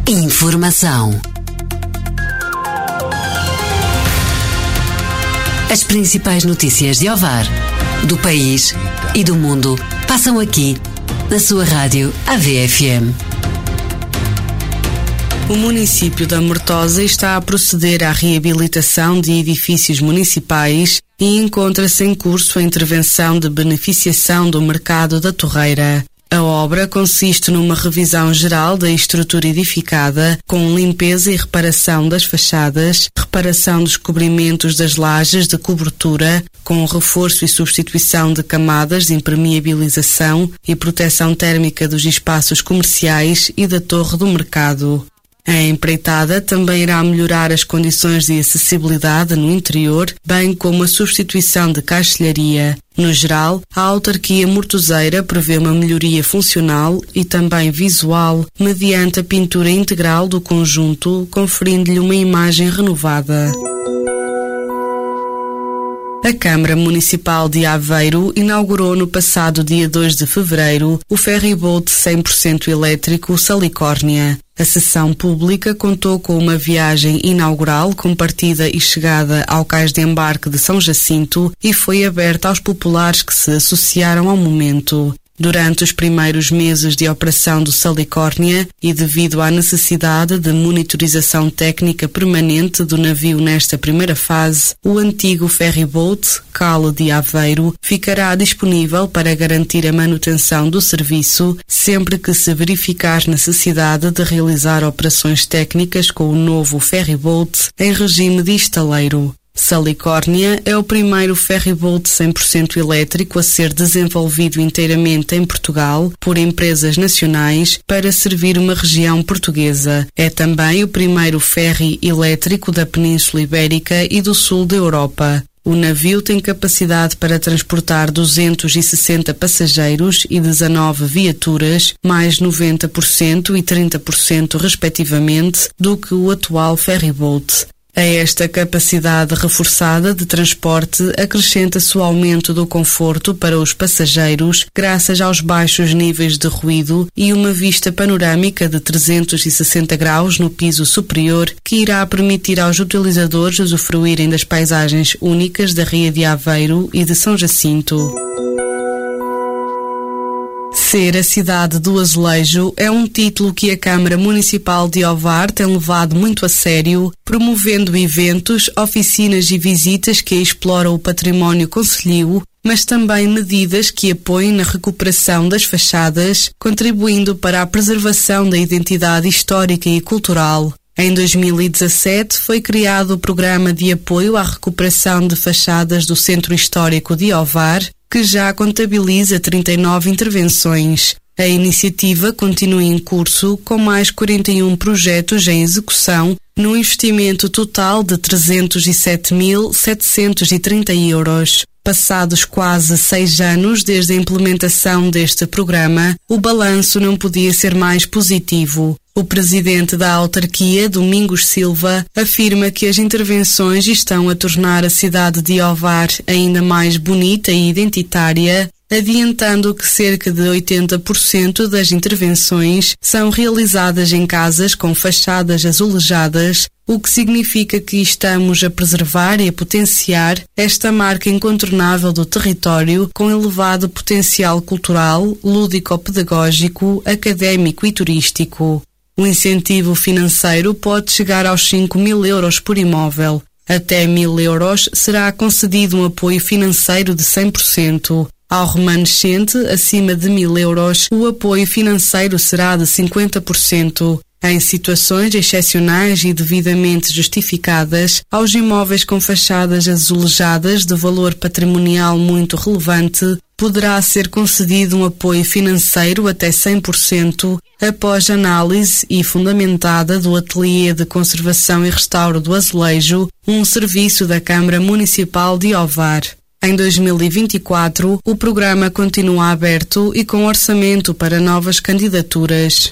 Informação. As principais notícias de Ovar, do país e do mundo passam aqui, na sua rádio AVFM. O município da Mortosa está a proceder à reabilitação de edifícios municipais e encontra-se em curso a intervenção de beneficiação do mercado da Torreira. A obra consiste numa revisão geral da estrutura edificada, com limpeza e reparação das fachadas, reparação dos cobrimentos das lajes de cobertura, com reforço e substituição de camadas de impermeabilização e proteção térmica dos espaços comerciais e da torre do mercado. A empreitada também irá melhorar as condições de acessibilidade no interior, bem como a substituição de caixilharia. No geral, a autarquia mortoseira prevê uma melhoria funcional e também visual, mediante a pintura integral do conjunto, conferindo-lhe uma imagem renovada. A Câmara Municipal de Aveiro inaugurou no passado dia 2 de fevereiro o ferryboat 100% elétrico Salicórnia. A sessão pública contou com uma viagem inaugural com partida e chegada ao cais de embarque de São Jacinto e foi aberta aos populares que se associaram ao momento. Durante os primeiros meses de operação do Salicórnia e devido à necessidade de monitorização técnica permanente do navio nesta primeira fase, o antigo ferryboat, Cale de Aveiro, ficará disponível para garantir a manutenção do serviço sempre que se verificar necessidade de realizar operações técnicas com o novo ferryboat em regime de estaleiro. Salicórnia é o primeiro ferryboat 100% elétrico a ser desenvolvido inteiramente em Portugal por empresas nacionais para servir uma região portuguesa. É também o primeiro ferry elétrico da Península Ibérica e do sul da Europa. O navio tem capacidade para transportar 260 passageiros e 19 viaturas, mais 90% e 30% respectivamente do que o atual ferryboat. A esta capacidade reforçada de transporte acrescenta-se o aumento do conforto para os passageiros graças aos baixos níveis de ruído e uma vista panorâmica de 360 graus no piso superior que irá permitir aos utilizadores usufruírem das paisagens únicas da Ria de Aveiro e de São Jacinto. Ser a cidade do azulejo é um título que a Câmara Municipal de Ovar tem levado muito a sério, promovendo eventos, oficinas e visitas que exploram o património concelhio, mas também medidas que apoiem na recuperação das fachadas, contribuindo para a preservação da identidade histórica e cultural. Em 2017 foi criado o Programa de Apoio à Recuperação de Fachadas do Centro Histórico de Ovar, que já contabiliza 39 intervenções. A iniciativa continua em curso, com mais 41 projetos em execução, num investimento total de 307.730 euros. Passados quase 6 anos desde a implementação deste programa, o balanço não podia ser mais positivo. O presidente da autarquia, Domingos Silva, afirma que as intervenções estão a tornar a cidade de Ovar ainda mais bonita e identitária, adiantando que cerca de 80% das intervenções são realizadas em casas com fachadas azulejadas, o que significa que estamos a preservar e a potenciar esta marca incontornável do território com elevado potencial cultural, lúdico-pedagógico, académico e turístico. O incentivo financeiro pode chegar aos 5.000 euros por imóvel. Até 1.000 euros será concedido um apoio financeiro de 100%. Ao remanescente, acima de 1.000 euros, o apoio financeiro será de 50%. Em situações excepcionais e devidamente justificadas, aos imóveis com fachadas azulejadas de valor patrimonial muito relevante, poderá ser concedido um apoio financeiro até 100%, após análise e fundamentada do Ateliê de Conservação e Restauro do Azulejo, um serviço da Câmara Municipal de Ovar. Em 2024, o programa continua aberto e com orçamento para novas candidaturas.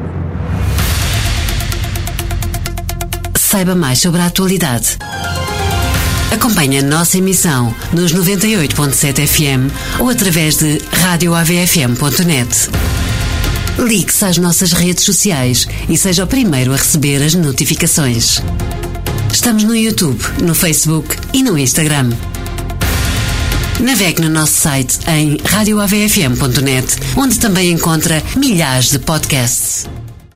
Saiba mais sobre a atualidade. Acompanhe a nossa emissão nos 98.7 FM ou através de radioavfm.net. Ligue-se às nossas redes sociais e seja o primeiro a receber as notificações. Estamos no YouTube, no Facebook e no Instagram. Navegue no nosso site em radioavfm.net, onde também encontra milhares de podcasts.